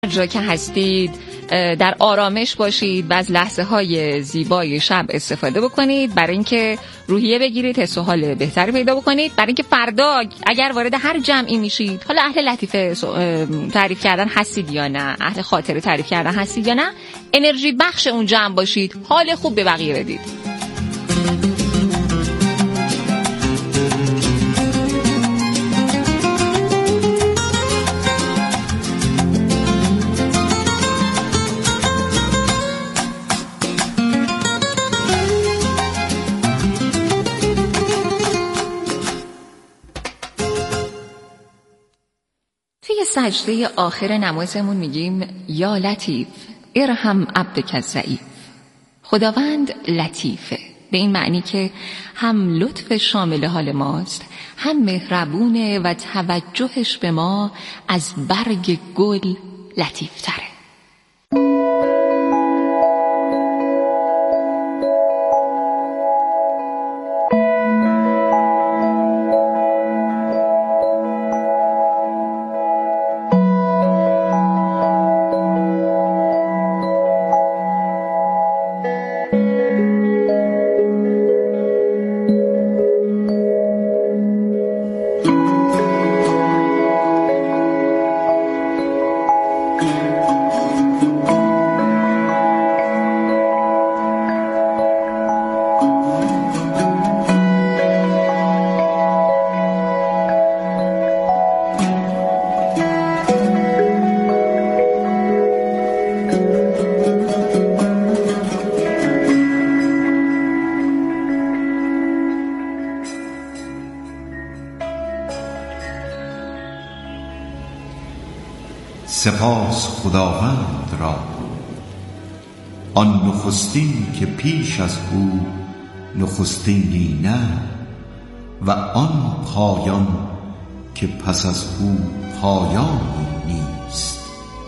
جا که هستید در آرامش باشید و از لحظه های زیبای شب استفاده بکنید برای اینکه روحیه بگیرید، حس و حال بهتری پیدا بکنید، برای اینکه فردا اگر وارد هر جمعی میشید، حالا اهل لطیفه تعریف کردن هستید یا نه، اهل خاطره تعریف کردن هستید یا نه، انرژی بخش اون جمع باشید، حال خوب به بقیه بدید. سجده آخر نمازمون میگیم یا لطیف ارحم عبدک الضعیف. خداوند لطیفه، به این معنی که هم لطف شامل حال ماست، هم مهربونه و توجهش به ما از برگ گل لطیف تره. سپاس خداوند را، آن نخستین که پیش از او نخستینی نه، و آن پایان که پس از او پایانی نیست.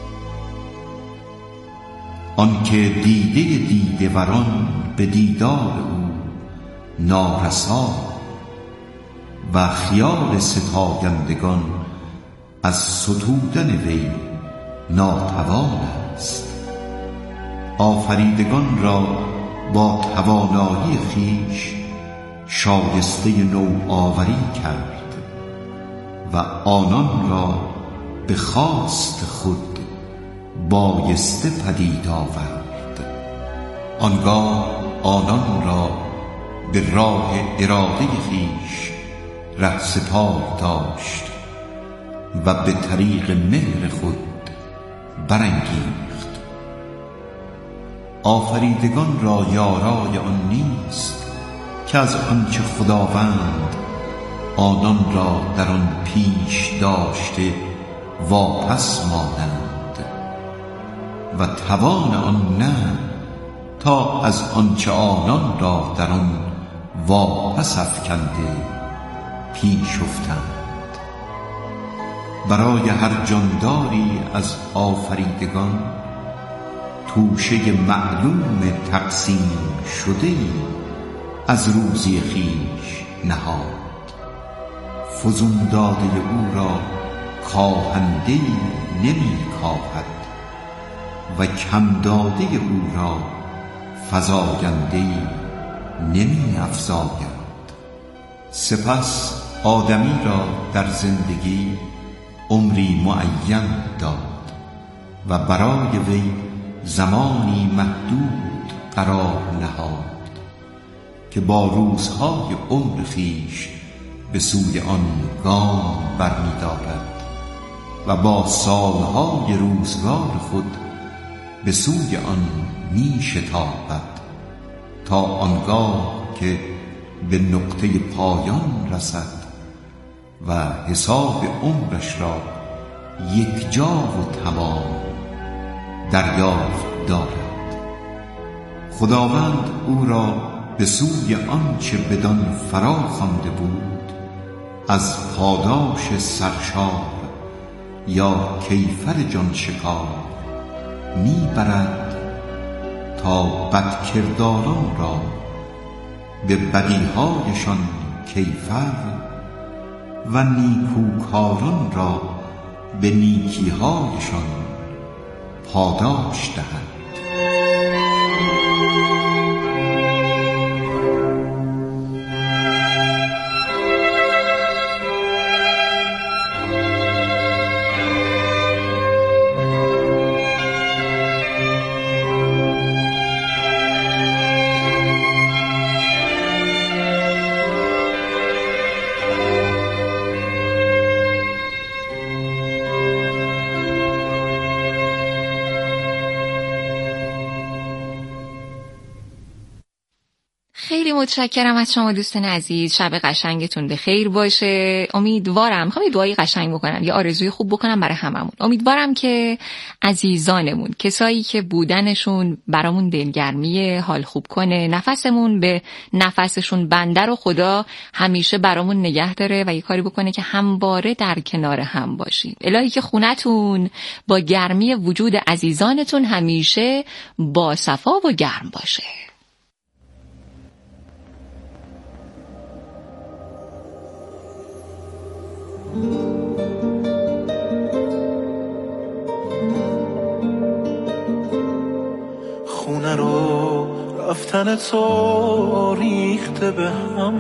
آن که دیده دیده وران به دیدار او نارسا، و خیال ستایندگان از ستودن وی ناتوان است. آفریدگان را با توانایی خویش شایسته نوآوری کرد و آنان را به خواست خود بایسته پدید آورد. آنگاه آنان را به راه اراده خویش رهسپار داشت و به طریق مهر خود برانگیخت. آفریدگان را یارای آن نیست که از آنچه خداوند آنان را در آن پیش داشته واپس مانند، و توان آن نه تا از آنچه آنان را در آن واپس افکنده پیش افتند. برای هر جانداری از آفریدگان توشه معلوم تقسیم شده از روزی خویش نهاد. فزون داده او را کاهنده نمی کاهد و کم داده او را فزاینده نمی افزاید. سپس آدمی را در زندگی عمری معین داد و برای وی زمانی محدود قرار نهاد که با روزهای عمر خویش به سوی آن گام برمی‌دارد و با سالهای روزگار خود به سوی آن می‌شتابد تا آنگاه که به نقطه پایان رسد و حساب عمرش را یک جا و تمام دریافت دارد. خداوند او را به سوی آنچه بدان فرا خوانده بود از پاداش سرشار یا کیفر جان شکار میبرد تا بدکرداران را به بدیهایشان کیفر و نیکوکاران را به نیکیهایشان پاداش دهند. خیلی متشکرم از شما دوستان عزیز. شب قشنگتون به خیر باشه. امیدوارم میخوام دعای قشنگ بکنم، یه آرزوی خوب بکنم برای هممون. امیدوارم که عزیزانمون، کسایی که بودنشون برامون دلگرمی، حال خوب کنه، نفسمون به نفسشون بنده رو خدا همیشه برامون نگه داره و یه کاری بکنه که همواره در کنار هم باشیم. الهی که خونتون با گرمی وجود عزیزانتون همیشه با صفا و گرم باشه. خونه رو رفتن تو ریخته به هم،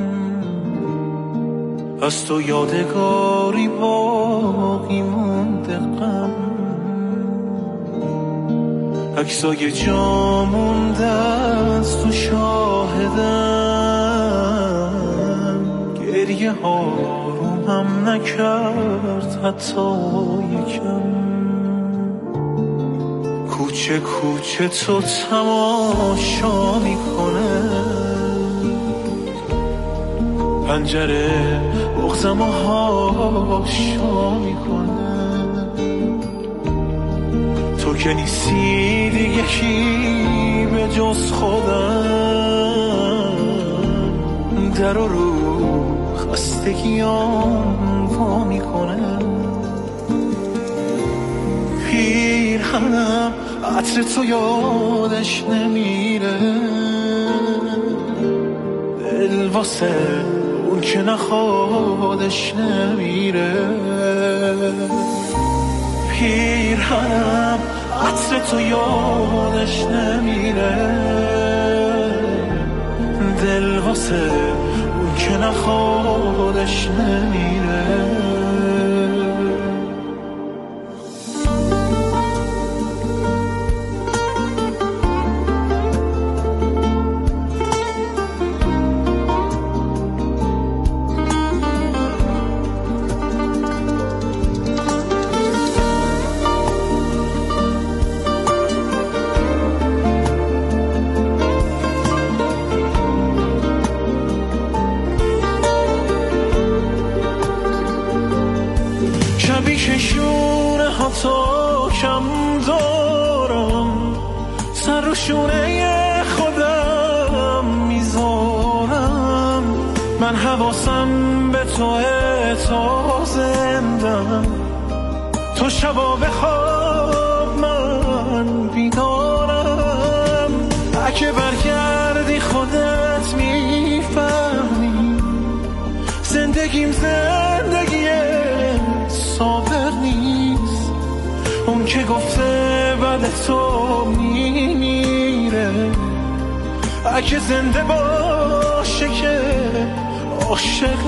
از تو یادگاری باقی مونده غم، عکسای جا مونده از تو شاهدم، گریه ها رو هم نکرد حتی یکم، کوچه کوچه تو تماشا میکنه، پنجره بغضم و هاشا میکنه، تو که نیستی دیگه کی به جز خودم، در رو خستگیام وا میکنه، پیرهنم عطر تو یادش نمیره، دل واسه اون که نخوادش نمیره، پیرهنم عطر تو یادش نمیره، دل واسه اون که نخوادش نمیره. شونه ها تا کم دارم، سر رو شونه خودم میذارم، من حواسم به تو تا زندم، تو شبا بخواب من بیدارم، اگه برگردی خودت میفهمی زندگیم زندگیه صابر نیست، اون که گفته بعد تو میمیره، اگه زنده باشه که عاشق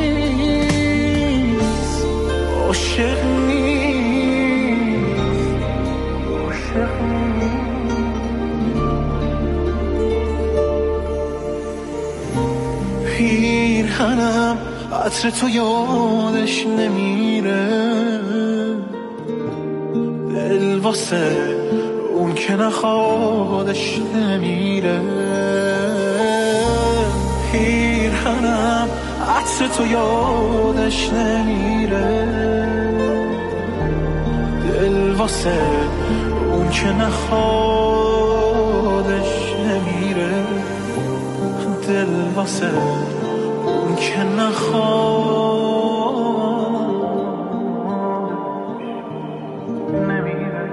نیست، عاشق نیست، عاشق نیست. پیرهنم عطر تو یادش نمیره، دل واسه اون که نخوادش نمیره، پیرهنم عطر تو یادش نمیره، دل واسه اون که نخوادش نمیره، دل واسه اون که نخواد نمیره.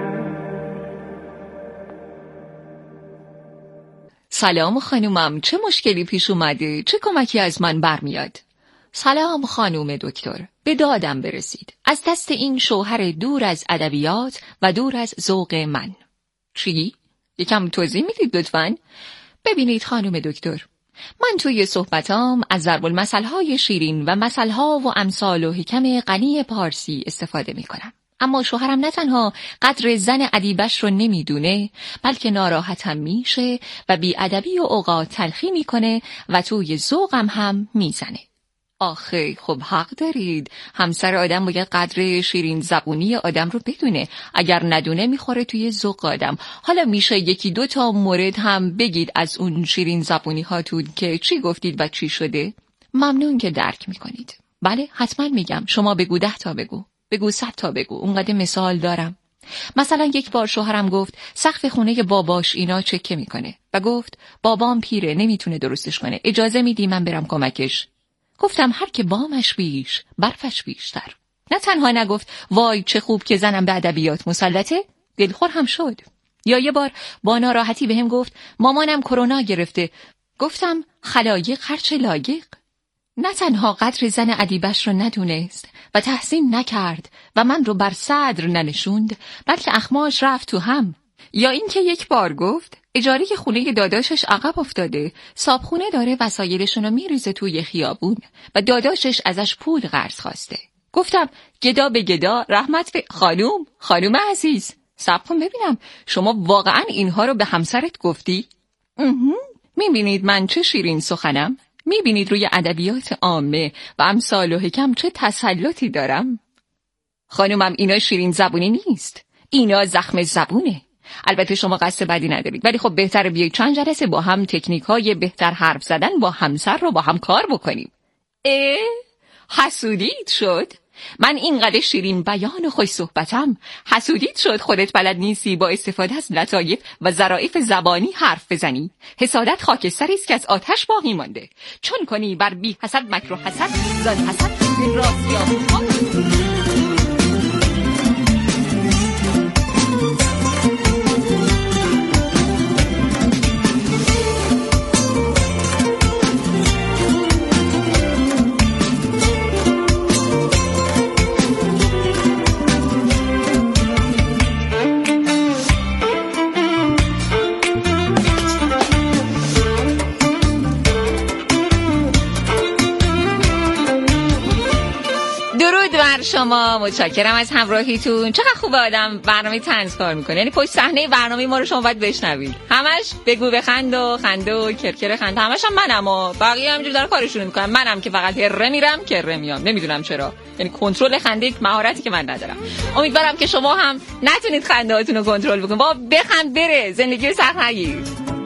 سلام خانومم، چه مشکلی پیش اومده؟ چه کمکی از من برمیاد؟ سلام خانوم دکتر، به دادم برسید از دست این شوهر دور از ادبیات و دور از ذوق من. چی؟ یکم توضیح میدید لطفاً؟ ببینید خانم دکتر، من توی صحبتام از ضرب المثل‌های شیرین و مثل‌ها و امثال و حکم غنی پارسی استفاده میکنم. اما شوهرم نه تنها قدر زن ادیبش رو نمیدونه، بلکه ناراحتم میشه و بی‌ادبی و اوقات تلخی میکنه و توی ذوقم هم میزنه. آخه خب حق دارید، همسر آدم باید قدر شیرین زبونی آدم رو بدونه، اگر ندونه میخوره توی ذوق آدم. حالا میشه یکی دو تا مورد هم بگید از اون شیرین زبونی هاتون که چی گفتید و چی شده؟ ممنون که درک میکنید. بله حتما میگم، شما بگو 10 تا بگو 100 تا بگو، اونقدر مثال دارم. مثلا یک بار شوهرم گفت سقف خونه باباش اینا چکه میکنه و گفت بابام پیره نمیتونه درستش کنه، اجازه میدی من برم کمکش؟ گفتم هر که بامش بیش برفش بیشتر. نه تنها نگفت وای چه خوب که زنم به ادبیات مسلطه، دلخور هم شد. یا یه بار با ناراحتی بهم گفت مامانم کرونا گرفته. گفتم خلایق هرچه لایق. نه تنها قدر زن ادیبش رو ندونست و تحسین نکرد و من رو بر صدر ننشوند، بلکه اخماش رفت تو هم. یا اینکه یک بار گفت اجاره خونه داداشش عقب افتاده، صابخونه داره وسایلشونو میریزه توی خیابون و داداشش ازش پول قرض خواسته. گفتم گدا به گدا رحمت به خانوم عزیز، صبر کن ببینم شما واقعا اینها رو به همسرت گفتی؟ میبینید من چه شیرین سخنم؟ میبینید روی ادبیات عامه و امثال و حکم چه تسلطی دارم؟ خانومم اینا شیرین زبونی نیست، اینا زخم زبونه. البته شما قصد بدی ندارید، ولی خب بهتره بیایید چند جلسه با هم تکنیک‌های بهتر حرف زدن با همسر رو با هم کار بکنیم. حسودیت شد؟ من اینقدر شیرین بیان و خوش صحبتم، حسودیت شد خودت بلد نیستی با استفاده از لطایف و ظرافت زبانی حرف بزنی؟ حسادت خاکستری است که از آتش باقی مانده، چون کنی بر بی حسد مکر و حسد زن حسد راستی. شما متشکرم از همراهیتون. چقدر خوبه آدم برنامه طنز کار میکنه، یعنی پشت صحنه برنامه ما رو شما باید بشنوید. همش بگو بخند و خنده و کرکر خنده، همش هم منم و بقیه همینجوری دارن کارشون میکنن، منم که فقط هره میرم کره میام، نمیدونم چرا، یعنی کنترل خنده یک مهارتی که من ندارم. امیدوارم که شما هم نتونید خنده هاتون رو کنترل بکنید. بابا بخند بره، زندگی سخت نگیر.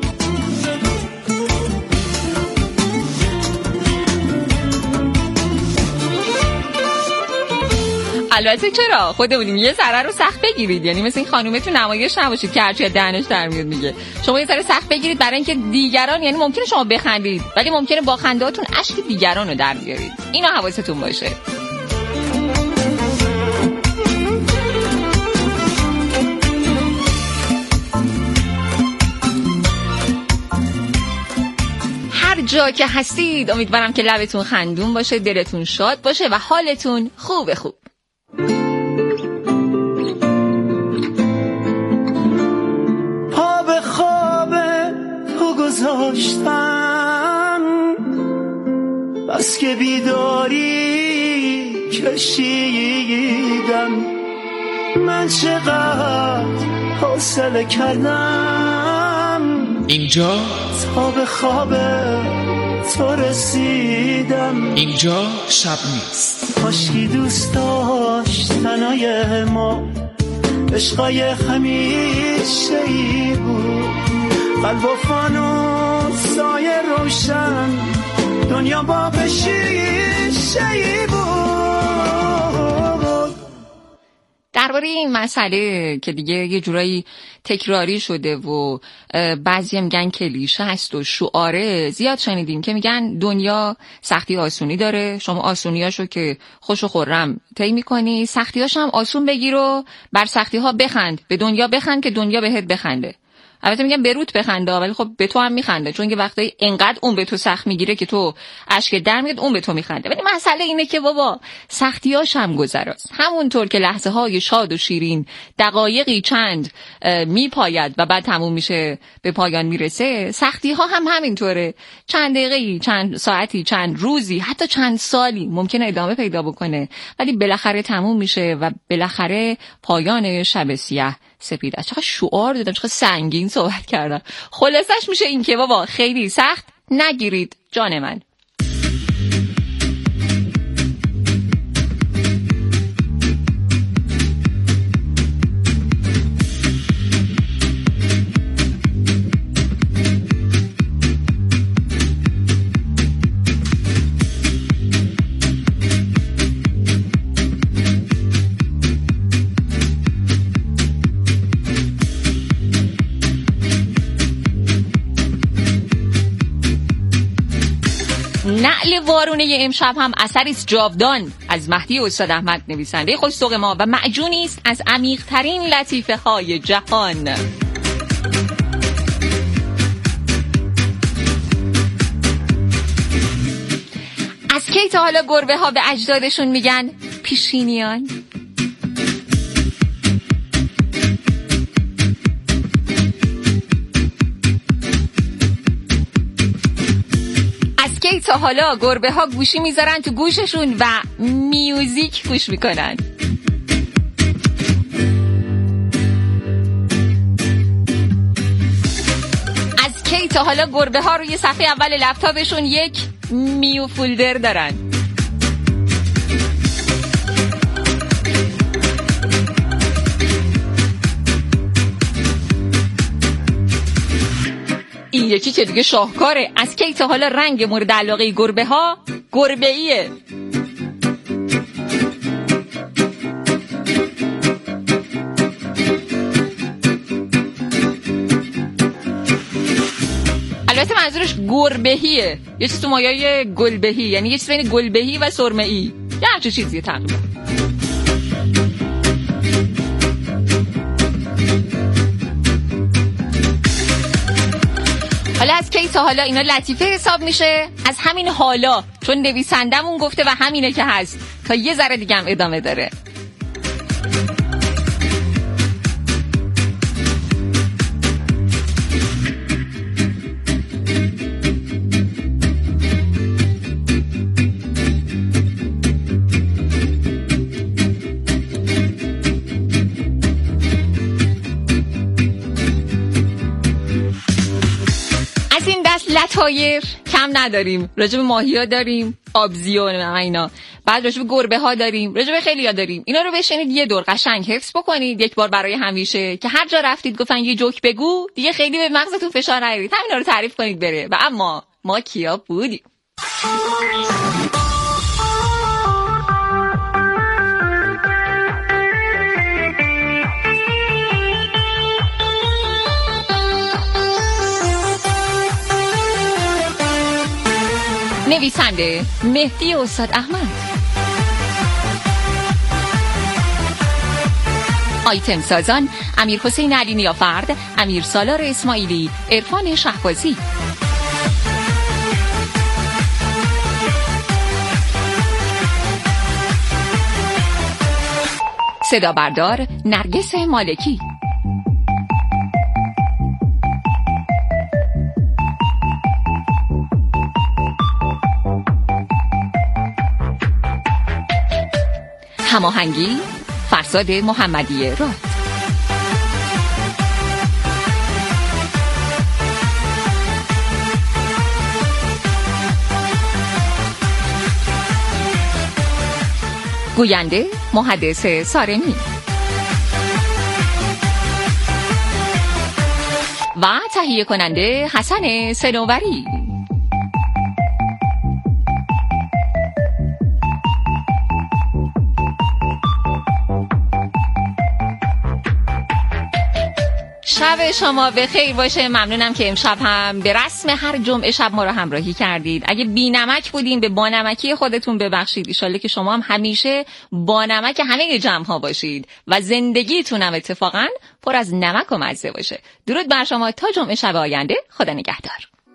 البته چرا، خودمونیم یه ذره رو سخت بگیرید، یعنی مثل این خانومه تو نمایش نباشید که هرچی دهنش در میاد میگه. شما یه ذره سخت بگیرید برای اینکه دیگران، یعنی ممکنه شما بخندید ولی ممکنه با خندهاتون اشک دیگران رو در بیارید. اینا حواستون باشه. هر جا که هستید امیدوارم که لبتون خندون باشه، دلتون شاد باشه و حالتون خوب. پا به خواب تو گذاشتم، بس که بیداری کشیدم، من چقدر حوصله کردم، اینجا تا به خواب تو رسیدم، اینجا شب نیست. کاشکی دوست داشتنای ما عشقای همیشه ای بود، قلب و فانوسای روشن، دنیا باغ شیشه ای بود. درباره این مسئله که دیگه یه جورایی تکراری شده و بعضی هم میگن کلیشه هست و شعاره، زیاد شنیدیم که میگن دنیا سختی آسونی داره، شما آسونیاشو که خوش و خرم طی میکنی، سختیاش هم آسون بگیر و بر سختی ها بخند، به دنیا بخند که دنیا بهت بخنده. البته میگم به روت بخنده ولی خب به تو هم میخنده، چون که وقتی انقدر اون به تو سخت میگیره که تو اشک در میاد اون به تو میخنده. ولی مسئله اینه که بابا سختیاش هم گذراست. همونطور که لحظه های شاد و شیرین دقایقی چند میپاید و بعد تموم میشه به پایان میرسه، سختی ها هم همینطوره. چند دقیقه‌ای، چند ساعتی، چند روزی، حتی چند سالی ممکنه ادامه پیدا بکنه ولی بالاخره تموم میشه و بالاخره پایان شب سیاه سپید است. چقدر شعار دادم، چقدر سنگین صحبت کردم. خلاصش میشه این که بابا خیلی سخت نگیرید جان من. نعل وارونه امشب هم اثری است جاودان از مهدی استاد احمد، نویسنده خوش‌ذوق ما و معجونی است از عمیق‌ترین لطیفه های جهان. از کی تا حالا گربه ها به اجدادشون میگن پیشینیان؟ کی تا حالا گربه ها گوشی میذارن تو گوششون و میوزیک گوش میکنن؟ از کی تا حالا گربه ها روی صفحه اول لپتاپشون یک میو فولدر دارن؟ این یکی که دیگه شاهکاره. از کی تا حالا رنگ مورد علاقه گربه ها گربه‌ایه؟ البته منظورش گربه‌ایه، یه چیز تو مایه گلبهی، یعنی یه چیز بین گلبهی و سرمه‌ای، یه همچین چیزیه تقریبا. حالا از کی تا حالا اینا لطیفه حساب میشه؟ از همین حالا، چون نویسندمون گفته و همینه که هست، تا یه ذره دیگه هم ادامه داره. لطایر کم نداریم، راجع به ماهی‌ها داریم، آبزی و اینا، بعد راجع به گربه ها داریم، راجع به خیلی‌ها داریم. اینا رو بشینید یه دور قشنگ حفظ بکنید یک بار برای همیشه، که هر جا رفتید گفتن یه جوک بگو دیگه خیلی به مغزتون فشار نیارید، همینا رو تعریف کنید بره. و اما ما کیا بودیم؟ نویسنده مهدی استاد احمد، آیتم سازان امیر حسین علی نیافرد، امیر سالار اسماعیلی، عرفان شهبازی، صدا بردار نرگس مالکی، هماهنگی فرزاد محمدی راد، گوینده محدث سارمی و تهیه کننده حسن سنوری. شب شما بخیر باشه. ممنونم که امشب هم به رسم هر جمعه شب ما رو همراهی کردید. اگه بی نمک بودیم به بانمکی خودتون ببخشید. ایشالله که شما هم همیشه بانمک همه جمع ها باشید و زندگیتون هم اتفاقا پر از نمک و مزه باشه. درود بر شما تا جمعه شب آینده. خدا نگهدار.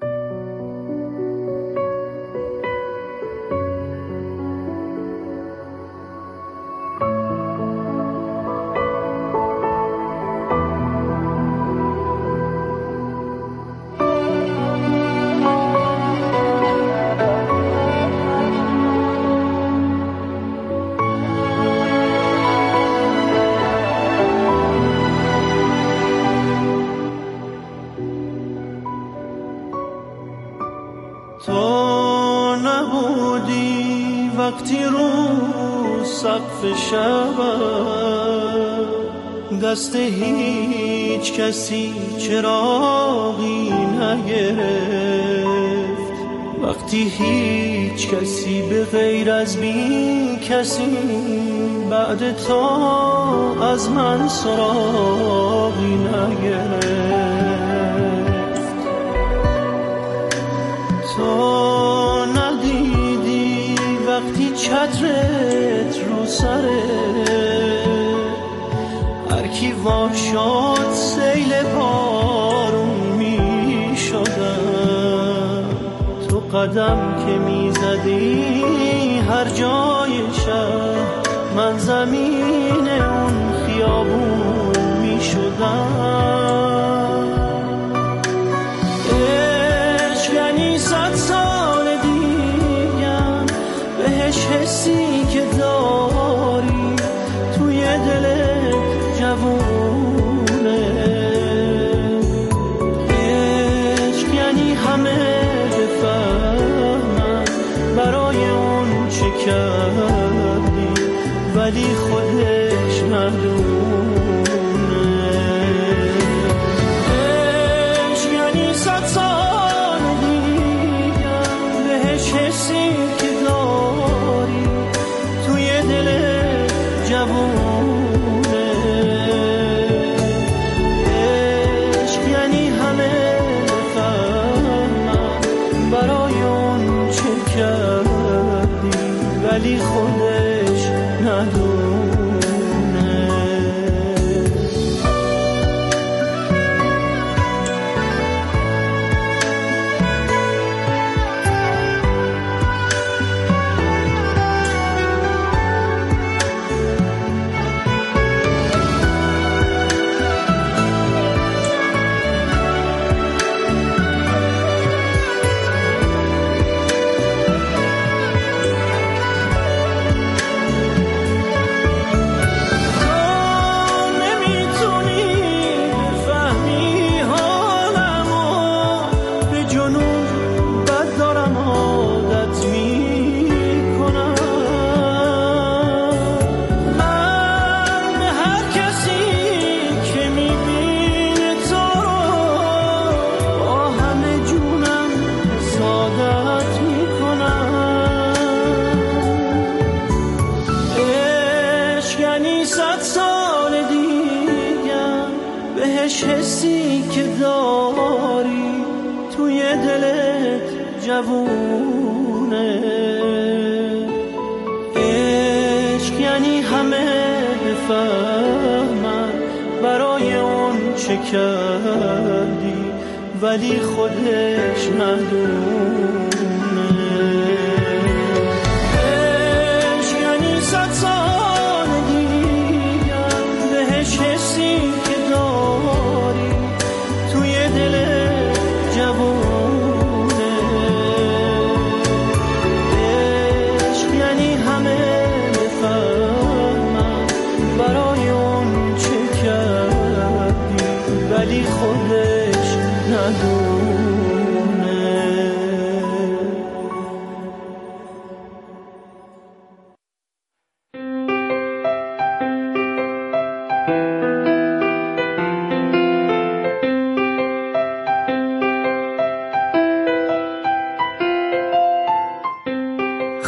تو نبودی وقتی رو سقف شب دست هیچ کسی چراغی نگرفت، وقتی هیچ کسی به غیر از بی کسی بعد تو از من سراغی نگرفت. تو ندیدی وقتی چترت رو سره هر کی وا شد سیل بارون می شدم، تو قدم که می زدی هر جای شهر من زمین اون خیابون می شدم. عشق یعنی 100 سال دیگم بهش حسی که داری توی دلت جوونه. عشق یعنی همه بفهمن برای اون چه کردی ولی خودش ندونه. عشق یعنی 100 سال دیگم بهش حسی که داری توی دلت جوونه. عشق یعنی همه بفهمن برای اون چه کردی ولی خودش ندونه. حسی که داری توی دلت جوونه. عشق یعنی همه بفهمن برای اون چه کردی ولی خودش ندونه. عشق یعنی 100 سال دیگم بهش حسی که داری توی دلت جوونه. عشق یعنی همه بفهمن برای اون چه کردی ولی خودش ندونه.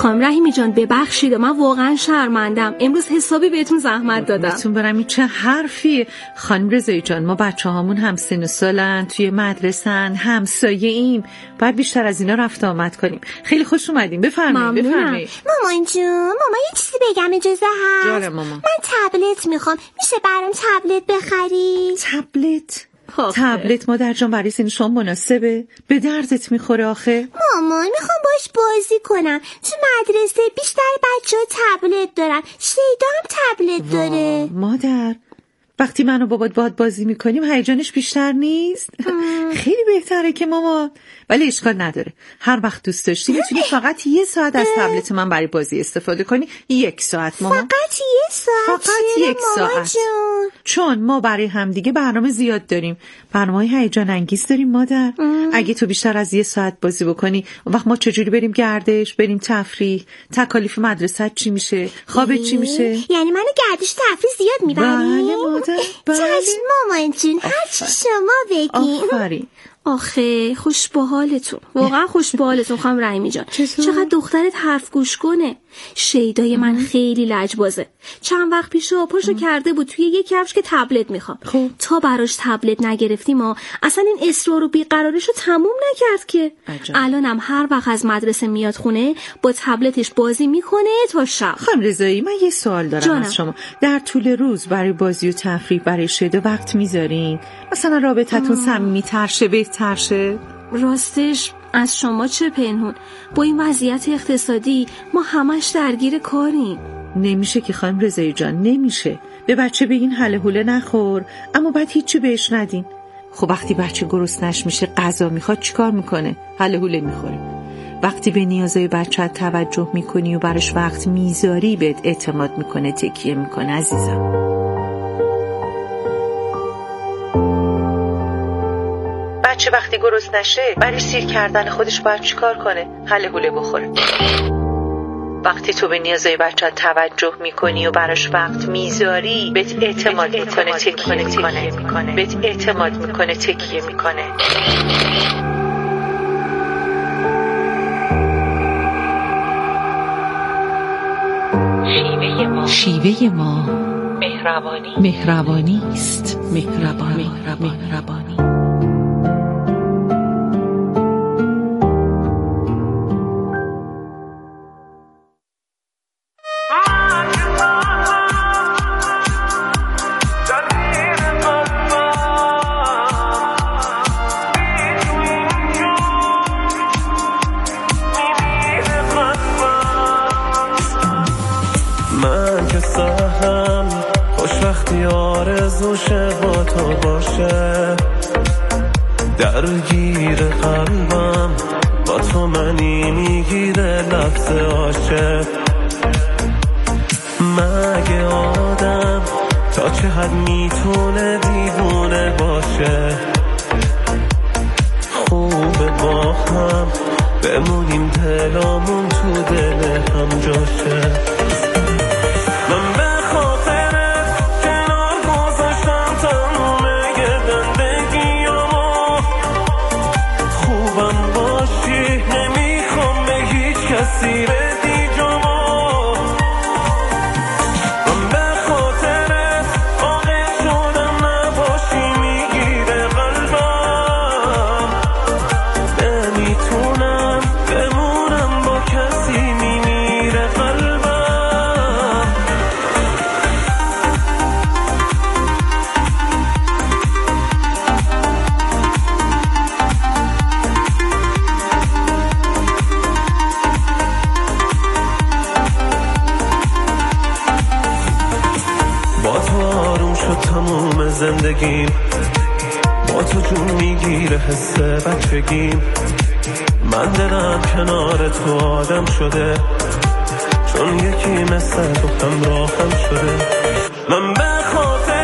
خانم رحیمی جان ببخشید، من واقعا شرمندم، امروز حسابی بهتون زحمت دادم. بهتون برم این چه حرفی. خانم رضایی جان، ما بچه‌هامون هم سن و سالن، توی مدرسن، همسایه ایم، باید بیشتر از اینا رفت آمد کنیم. خیلی خوش اومدین، بفرمایید. مامان جون، مامان یه چیزی بگم اجازه هست؟ جاره مامان. من تبلت میخوام، میشه برام تبلت بخری؟ تبلت؟ تبلت مادر جان برای سن شما مناسبه؟ به دردت میخوره آخه؟ مامان میخوام باش بازی کنم، تو مدرسه بیشتر بچه‌ها تبلت دارن، شیدا هم تبلت داره. مادر وقتی من و بابات باهات بازی میکنیم هیجانش بیشتر نیست؟ خیلی بهتره که مامان. ولی اشکال نداره، هر وقت دوست داشتی میتونی فقط 1 ساعت از تبلت من برای بازی استفاده کنی. 1 ساعت مامان. فقط 1 ساعت؟ فقط 1 ساعت جون. چون ما برای همدیگه برنامه زیاد داریم، برنامه‌های هیجان انگیز داریم مادر. اگه تو بیشتر از 1 ساعت بازی بکنی، اون وقت ما چجوری بریم گردش، بریم تفریح، تکالیف مدرسه چی میشه، خوابت چی میشه؟ یعنی منو گردش تفریح زیاد میبری؟ بله مادر، بله. چشم مامان جون، هر چی شما بگی. آفرین. آخه خوش به حالتون، واقعا خوش به حالتون خانم رحیمی جان. چقدر دخترت حرف گوش کنه. شیدای من خیلی لجبازه. چند وقت پیش پاشو کرده بود توی یک کفش که تبلت میخوام. تا براش تبلت نگرفتیم اصلا این اصرار و بیقراریشو تموم نکرد که. الانم هر وقت از مدرسه میاد خونه با تبلتش بازی میکنه تا شب. خانم رضایی، من یه سوال دارم از شما. در طول روز برای بازی و تفریح برای شیدا وقت میذارین؟ مثلا رابطتون صمیمی‌تر شه، بهتر شه؟ راستش از شما چه پنهون، با این وضعیت اقتصادی ما همش درگیر کاریم. نمیشه که خانم رضایی جان، نمیشه. به بچه بگین هله هوله نخور، اما بعد هیچی بهش ندین. خب وقتی بچه گرسنش میشه غذا میخواد چیکار میکنه؟ هله هوله میخوره. وقتی به نیازهای بچه توجه میکنی و براش وقت میذاری بهت اعتماد میکنه، تکیه میکنه عزیزم. بچه وقتی گرسنه نشه برای سیر کردن خودش باید چیکار کنه؟ هله هوله بخوره. وقتی تو به نیازهای بچه توجه میکنی و براش وقت میذاری بهت اعتماد میکنه، تکیه میکنه. بهت اعتماد میکنه، تکیه میکنه. شیوه ما مهربانی است. مهربانی. من که سهم خوشبختی آرزوشه با تو باشه، درگیر قلبم با تو منی میگیره لفظ عاشق. مگه آدم تا چه حد میتونه دیوونه باشه؟ خوبه با هم بمونیم دلامون تو دل هم جاشه. من به خاطرت کنار گذاشتم تمومه زندگیامو، خوبم باشی نمیخوام به هیچ کسی بدی جامو. من به خاطرت عاقل شدم نباشی میگیره قلبم، نمیتونم بمونم با کسی میمیره قلبم. با تو آروم شد تموم زندگیم، با تو جون میگیره حس بچگیم. من دلم کنار تو آدم شده، چون یکی مثل تو همراهم شده. من به خاطر